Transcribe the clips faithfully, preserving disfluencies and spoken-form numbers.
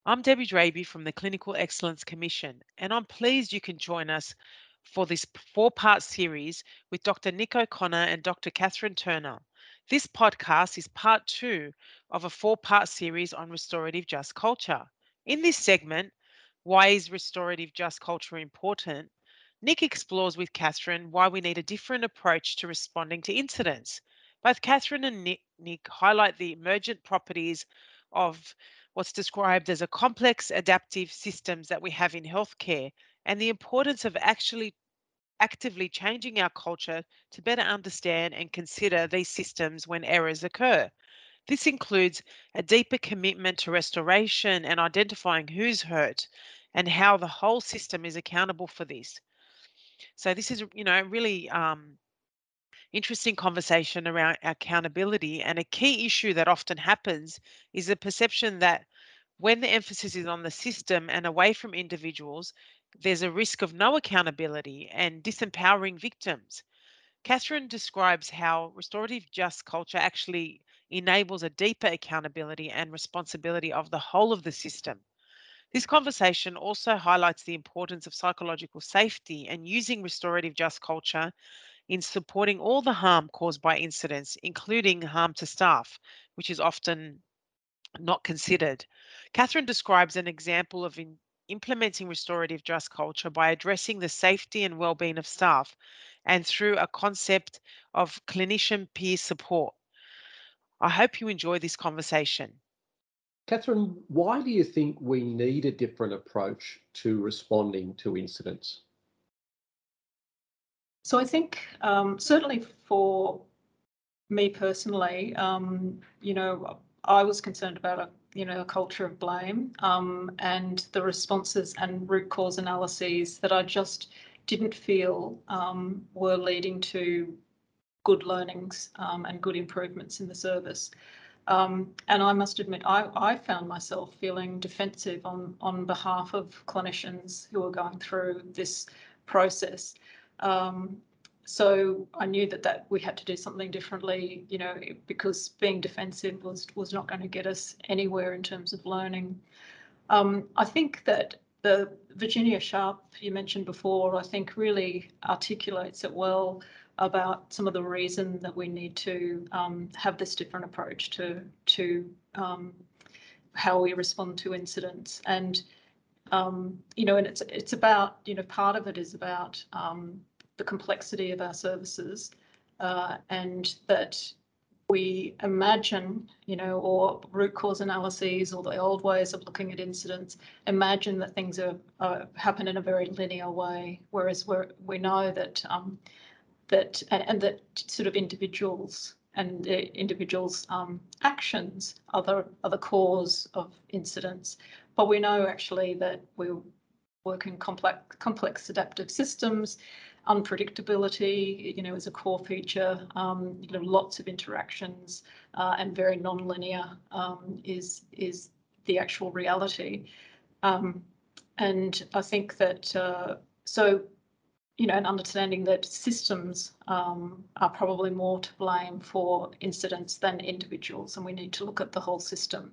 I'm Debbie Draby from the Clinical Excellence Commission, and I'm pleased you can join us for this four part series with Doctor Nick O'Connor and Doctor Catherine Turner. This podcast is part two of a four part series on restorative just culture. In this segment, Why is restorative just culture important? Nick explores with Catherine why we need a different approach to responding to incidents. Both Catherine and Nick, Nick highlight the emergent properties of what's described as a complex adaptive systems that we have in healthcare and the importance of actually actively changing our culture to better understand and consider these systems when errors occur. This includes a deeper commitment to restoration and identifying who's hurt and how the whole system is accountable for this. So this is, you know, really um, interesting conversation around accountability. And a key issue that often happens is the perception that when the emphasis is on the system and away from individuals, there's a risk of no accountability and disempowering victims. Catherine describes how restorative just culture actually enables a deeper accountability and responsibility of the whole of the system. This conversation also highlights the importance of psychological safety and using restorative just culture in supporting all the harm caused by incidents, including harm to staff, which is often not considered. Catherine describes an example of in implementing restorative just culture by addressing the safety and well-being of staff and through a concept of clinician peer support. I hope you enjoy this conversation. Catherine, why do you think we need a different approach to responding to incidents? So I think um, certainly for me personally, um, you know, I was concerned about a you know a culture of blame um, and the responses and root cause analyses that I just didn't feel um, were leading to good learnings um, and good improvements in the service. Um, and I must admit, I, I found myself feeling defensive on on behalf of clinicians who are going through this process. Um, so I knew that that we had to do something differently, you know, because being defensive was was not going to get us anywhere in terms of learning. Um, I think that the Virginia Sharp you mentioned before, I think really articulates it well about some of the reason that we need to um, have this different approach to to um, how we respond to incidents. And um, you know, and it's it's about you know part of it is about um, the complexity of our services uh, and that we imagine, you know, or root cause analyses or the old ways of looking at incidents, imagine that things are, uh, happen in a very linear way, whereas we we know that um, that and, and that sort of individuals and uh, individuals' um, actions are the, are the cause of incidents. But we know actually that we work in complex, complex adaptive systems. Unpredictability, you know, is a core feature. Um, you know, lots of interactions uh, and very non-linear um, is is the actual reality. Um, and I think that uh, so you know, and understanding that systems um, are probably more to blame for incidents than individuals, and we need to look at the whole system.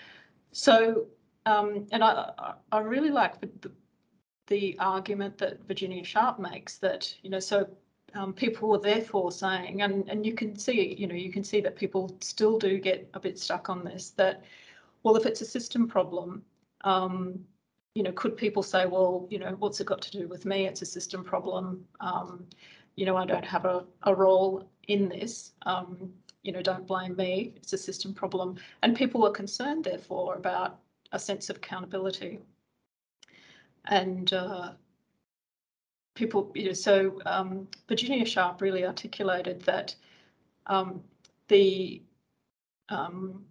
So, um, and I, I really like the, the argument that Virginia Sharp makes that, you know, so um, people were therefore saying, and, and you can see, you know, you can see that people still do get a bit stuck on this, that, well, if it's a system problem, um, you know, could people say, well, you know, what's it got to do with me? It's a system problem. Um, you know, I don't have a, a role in this. Um, you know, don't blame me. It's a system problem. And people are concerned, therefore, about a sense of accountability. And uh, people, you know, so um, Virginia Sharp really articulated that um, the um,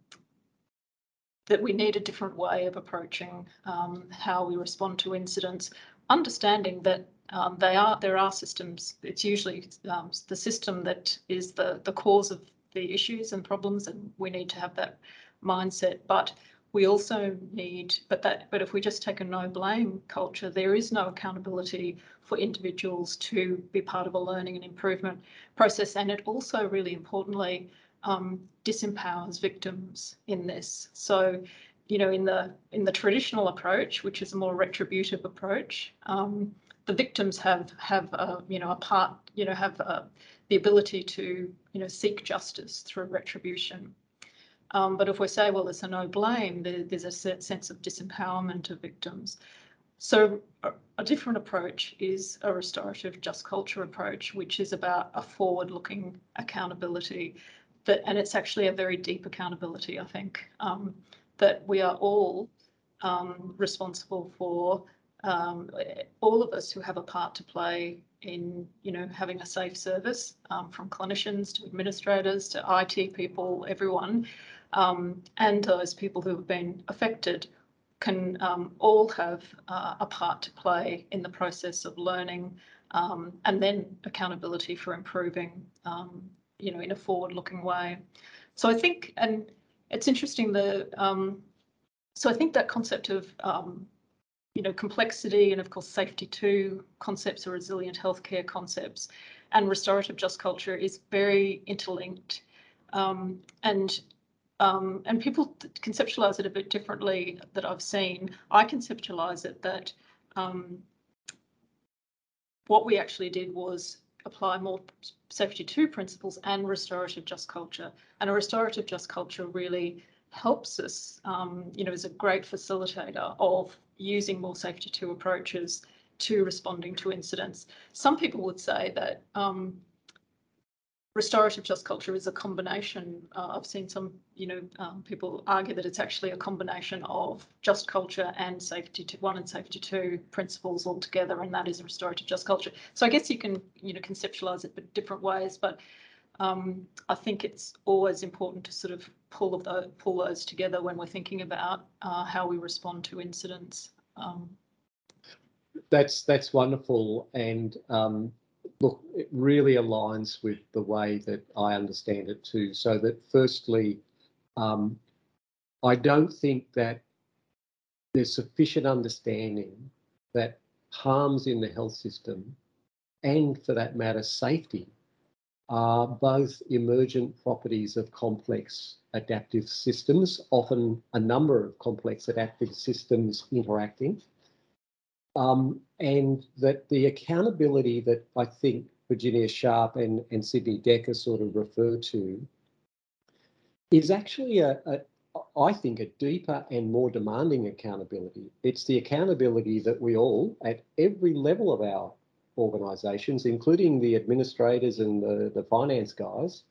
that we need a different way of approaching um, how we respond to incidents, understanding that um, they are there are systems. It's usually um, the system that is the the cause of the issues and problems, and we need to have that mindset. But we also need, but that, but if we just take a no blame culture, there is no accountability for individuals to be part of a learning and improvement process. And it also, really importantly, um, disempowers victims in this. So, you know, in the in the traditional approach, which is a more retributive approach, um, the victims have have a, you know a part you know have a, the ability to you know seek justice through retribution. Um, but if we say, well, there's a no blame, there, there's a sense of disempowerment of victims. So a, a different approach is a restorative just culture approach, which is about a forward-looking accountability. That, and it's actually a very deep accountability, I think, um, that we are all um, responsible for, um, all of us who have a part to play in, you know, having a safe service, um, from clinicians to administrators to I T people, everyone, um, and those people who have been affected can um, all have uh, a part to play in the process of learning, um, and then accountability for improving, um, you know, in a forward-looking way. So I think, and it's interesting, the um, so I think that concept of um, you know, complexity and of course safety too, concepts of resilient healthcare concepts, and restorative just culture is very interlinked, um, and um, and people conceptualize it a bit differently that I've seen. I conceptualize it that um, what we actually did was apply more safety two principles and restorative just culture, and a restorative just culture really helps us, um, you know, is a great facilitator of using more safety two approaches to responding to incidents. Some people would say that um, restorative just culture is a combination. Uh, I've seen some, you know, um, people argue that it's actually a combination of just culture and safety to one and safety two principles all together, and that is a restorative just culture. So I guess you can, you know, conceptualize it in different ways, but um, I think it's always important to sort of pull of those, pull those together when we're thinking about uh, how we respond to incidents. Um, that's that's wonderful, and um, look, it really aligns with the way that I understand it too. So that firstly, um, I don't think that there's sufficient understanding that harms in the health system, and for that matter, safety, are both emergent properties of complex adaptive systems, often a number of complex adaptive systems interacting. Um, and that the accountability that I think Virginia Sharp and, and Sydney Dekker sort of refer to is actually, a, a, I think, a deeper and more demanding accountability. It's the accountability that we all, at every level of our organisations, including the administrators and the, the finance guys,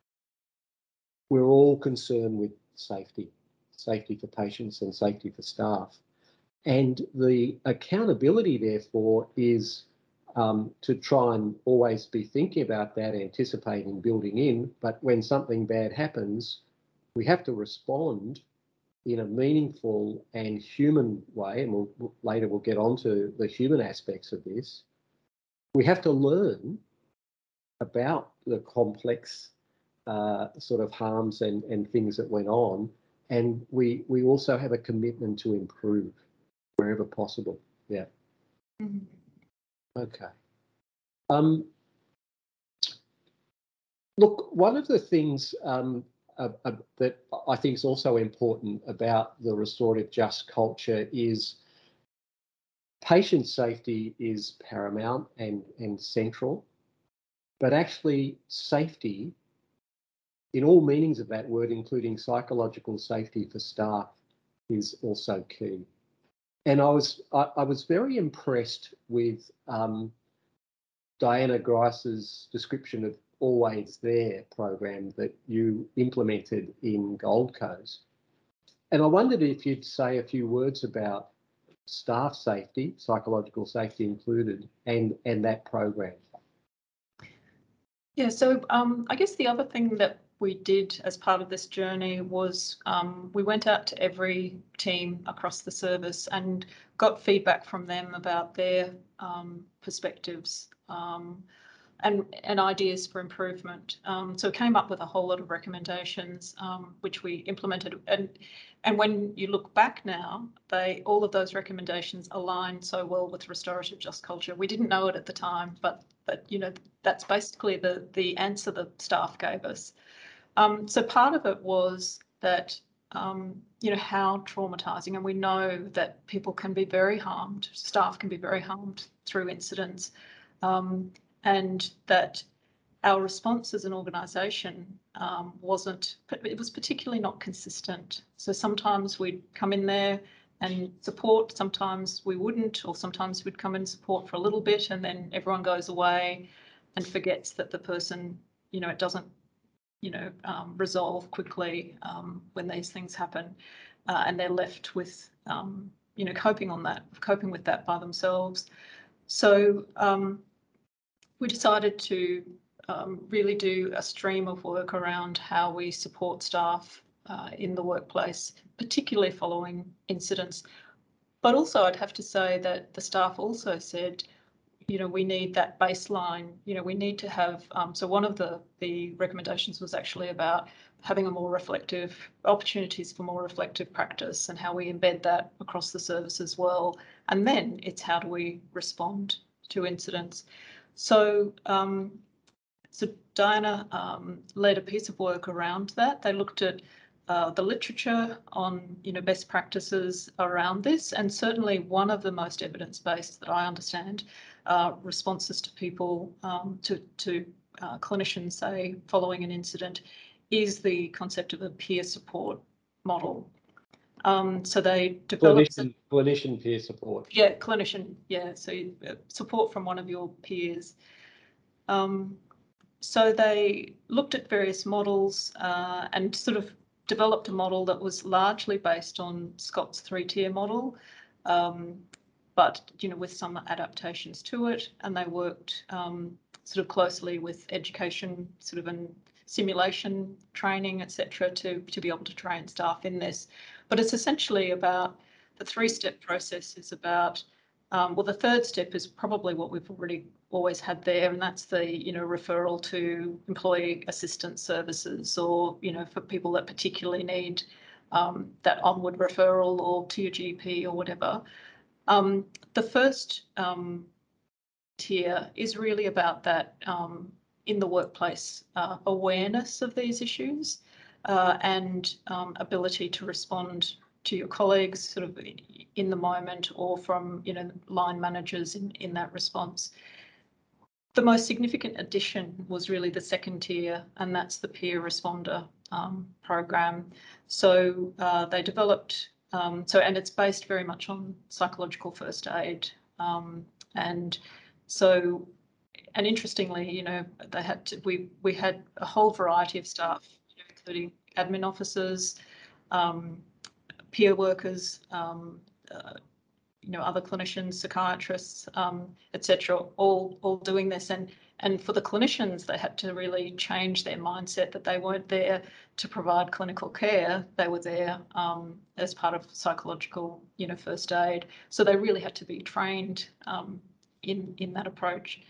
we're all concerned with safety, safety for patients and safety for staff. And the accountability, therefore, is um, to try and always be thinking about that, anticipating, building in. But when something bad happens, we have to respond in a meaningful and human way. And we'll, later we'll get on to the human aspects of this. We have to learn about the complex uh, sort of harms and, and things that went on. And we, we also have a commitment to improve wherever possible. Yeah. mm-hmm. Okay. Um, look, one of the things um, uh, uh, that I think is also important about the restorative just culture is patient safety is paramount and, and central, but actually safety, in all meanings of that word, including psychological safety for staff, is also key. And I was I, I was very impressed with um, Diana Grice's description of Always There program that you implemented in Gold Coast. And I wondered if you'd say a few words about staff safety, psychological safety included, and, and that program. Yeah, so um, I guess the other thing that we did as part of this journey was um, we went out to every team across the service and got feedback from them about their um, perspectives um, and, and ideas for improvement. Um, so came up with a whole lot of recommendations, um, which we implemented. And and when you look back now, they all of those recommendations align so well with restorative just culture. We didn't know it at the time, but but you know that's basically the the answer the staff gave us. Um, so part of it was that um, you know, how traumatizing, and we know that people can be very harmed, staff can be very harmed through incidents, um, and that our response as an organisation um, wasn't, it was particularly not consistent. So sometimes we'd come in there and support, sometimes we wouldn't, or sometimes we'd come and support for a little bit and then everyone goes away and forgets that the person, you know, it doesn't, you know, um, resolve quickly um, when these things happen, uh, and they're left with, um, you know, coping on that, coping with that by themselves. So um, we decided to um, really do a stream of work around how we support staff uh, in the workplace, particularly following incidents. But also I'd have to say that the staff also said, you know, we need that baseline, you know, we need to have, um, so one of the, the recommendations was actually about having a more reflective, opportunities for more reflective practice and how we embed that across the service as well. And then it's how do we respond to incidents. So, um, so Diana um, led a piece of work around that. They looked at uh, the literature on, you know, best practices around this, and certainly one of the most evidence-based that I understand uh, responses to people, um, to, to uh, clinicians, say, following an incident, is the concept of a peer support model. Um, so they developed clinician, clinician peer support. Yeah, clinician. Yeah, so uh, support from one of your peers. Um, so they looked at various models uh, and sort of developed a model that was largely based on Scott's three-tier model, um, but you know, with some adaptations to it. And they worked um, sort of closely with education, sort of and simulation training, et cetera, to to be able to train staff in this. But it's essentially about the three-step process is about. Um, well, the third step is probably what we've already always had there, and that's the, you know, referral to employee assistance services, or, you know, for people that particularly need um, that onward referral, or to your G P or whatever. Um, the first um, tier is really about that um, in the workplace uh, awareness of these issues uh, and um, ability to respond to your colleagues sort of in the moment, or from, you know, line managers in, in that response. The most significant addition was really the second tier, and that's the peer responder um, program. So uh, they developed, um, so, and it's based very much on psychological first aid. Um, and so, and interestingly, you know, they had to, we, we had a whole variety of staff, you know, including admin officers, um, peer workers, um, uh, you know, other clinicians, psychiatrists, um, et cetera, all all doing this. And and for the clinicians, they had to really change their mindset that they weren't there to provide clinical care. They were there um, as part of psychological, you know, first aid. So they really had to be trained um, in in that approach.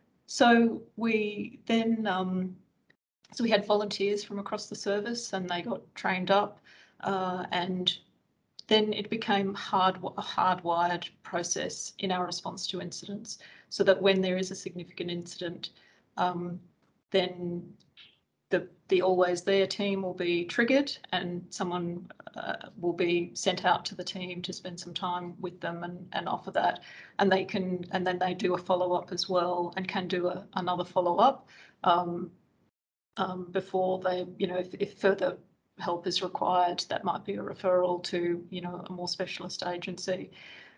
So we then, um, so we had volunteers from across the service, and they got trained up, uh, and then it became hard, a hardwired process in our response to incidents, so that when there is a significant incident, um, then the the Always There team will be triggered, and someone uh, will be sent out to the team to spend some time with them and, and offer that. And they can, and then they do a follow-up as well, and can do a, another follow-up um, um, before they, you know, if, if further help is required, that might be a referral to, you know, a more specialist agency.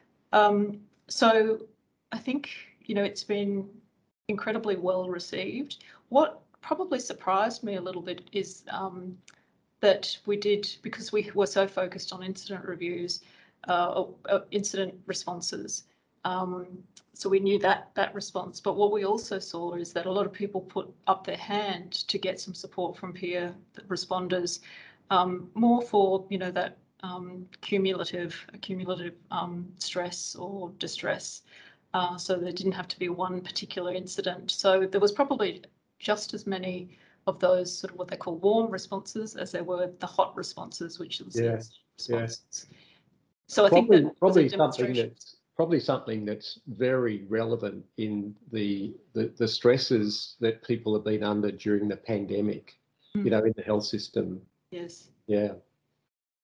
Um, so I think, you know, it's been incredibly well received. What probably surprised me a little bit is um, that we did, because we were so focused on incident reviews, uh, or, uh, incident responses. Um, so we knew that that response, but what we also saw is that a lot of people put up their hand to get some support from peer responders, um, more for, you know, that um, cumulative, cumulative um, stress or distress. Uh, so there didn't have to be one particular incident. So there was probably just as many of those sort of what they call warm responses as there were the hot responses, which was yeah, responses. Yeah. So I probably, think that probably something that's probably something that's very relevant in the, the the stresses that people have been under during the pandemic, mm. you know, in the health system. Yes. Yeah.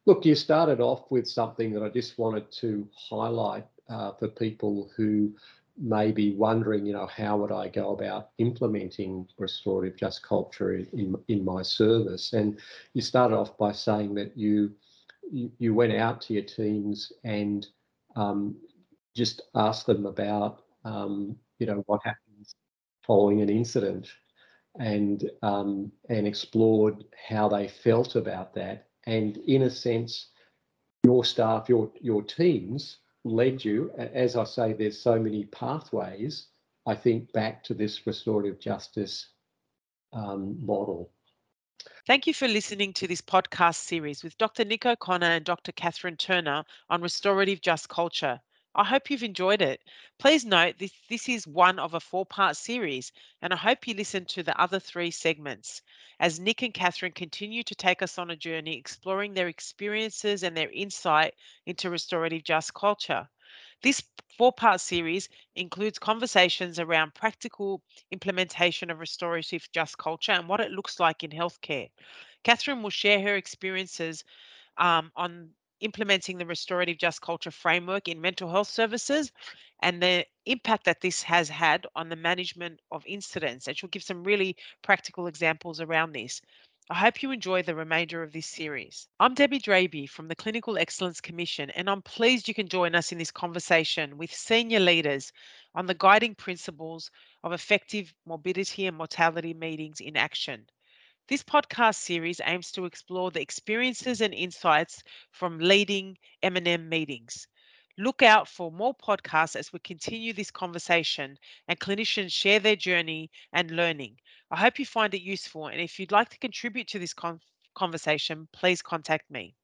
Look, you started off with something that I just wanted to highlight uh, for people who may be wondering, you know, how would I go about implementing restorative just culture in, in, in my service? And you started off by saying that you you, you went out to your teams and um, just asked them about, um, you know, what happens following an incident, and um, and explored how they felt about that. And in a sense, your staff, your your teams led you. As I say, there's so many pathways, I think, back to this restorative justice um, model. Thank you for listening to this podcast series with Doctor Nick O'Connor and Doctor Catherine Turner on restorative just culture. I hope you've enjoyed it. Please note this, this is one of a four-part series, and I hope you listen to the other three segments as Nick and Catherine continue to take us on a journey exploring their experiences and their insight into restorative just culture. This four-part series includes conversations around practical implementation of restorative just culture and what it looks like in healthcare. Catherine will share her experiences um, on implementing the restorative just culture framework in mental health services and the impact that this has had on the management of incidents. And she'll give some really practical examples around this. I hope you enjoy the remainder of this series. I'm Debbie Draby from the Clinical Excellence Commission, and I'm pleased you can join us in this conversation with senior leaders on the guiding principles of effective morbidity and mortality meetings in action. This podcast series aims to explore the experiences and insights from leading M and M meetings. Look out for more podcasts as we continue this conversation and clinicians share their journey and learning. I hope you find it useful, and if you'd like to contribute to this con- conversation, please contact me.